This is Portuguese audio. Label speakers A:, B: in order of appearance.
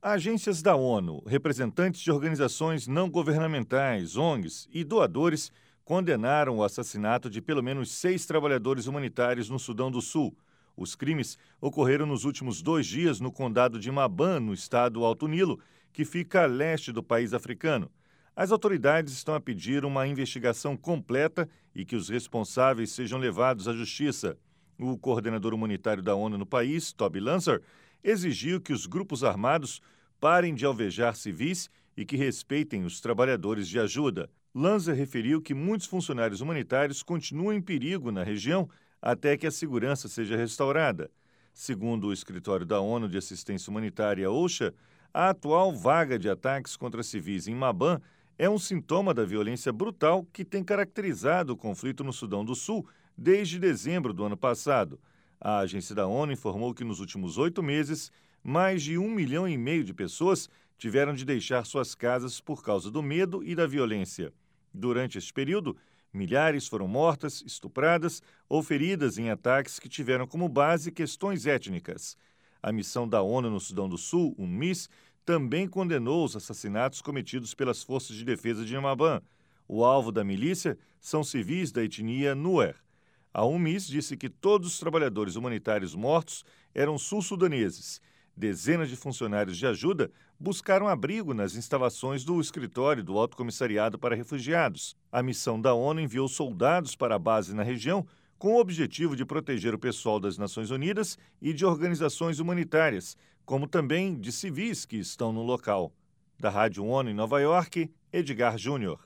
A: Agências da ONU, representantes de organizações não governamentais, ONGs e doadores condenaram o assassinato de pelo menos 6 trabalhadores humanitários no Sudão do Sul. Os crimes ocorreram nos últimos 2 dias no condado de Maban, no estado Alto Nilo, que fica a leste do país africano. As autoridades estão a pedir uma investigação completa e que os responsáveis sejam levados à justiça. O coordenador humanitário da ONU no país, Toby Lancer, exigiu que os grupos armados parem de alvejar civis e que respeitem os trabalhadores de ajuda. Lancer referiu que muitos funcionários humanitários continuam em perigo na região até que a segurança seja restaurada. Segundo o Escritório da ONU de Assistência Humanitária, OCHA, a atual vaga de ataques contra civis em Maban é um sintoma da violência brutal que tem caracterizado o conflito no Sudão do Sul desde dezembro do ano passado. A agência da ONU informou que nos últimos 8 meses, mais de 1,5 milhão de pessoas tiveram de deixar suas casas por causa do medo e da violência. Durante este período, milhares foram mortas, estupradas ou feridas em ataques que tiveram como base questões étnicas. A missão da ONU no Sudão do Sul, UNMISS, também condenou os assassinatos cometidos pelas forças de defesa de Maban. O alvo da milícia são civis da etnia Nuer. A UNMISS disse que todos os trabalhadores humanitários mortos eram sul-sudaneses. Dezenas de funcionários de ajuda buscaram abrigo nas instalações do escritório do Alto Comissariado para Refugiados. A missão da ONU enviou soldados para a base na região com o objetivo de proteger o pessoal das Nações Unidas e de organizações humanitárias, como também de civis que estão no local. Da Rádio ONU em Nova York, Edgar Júnior.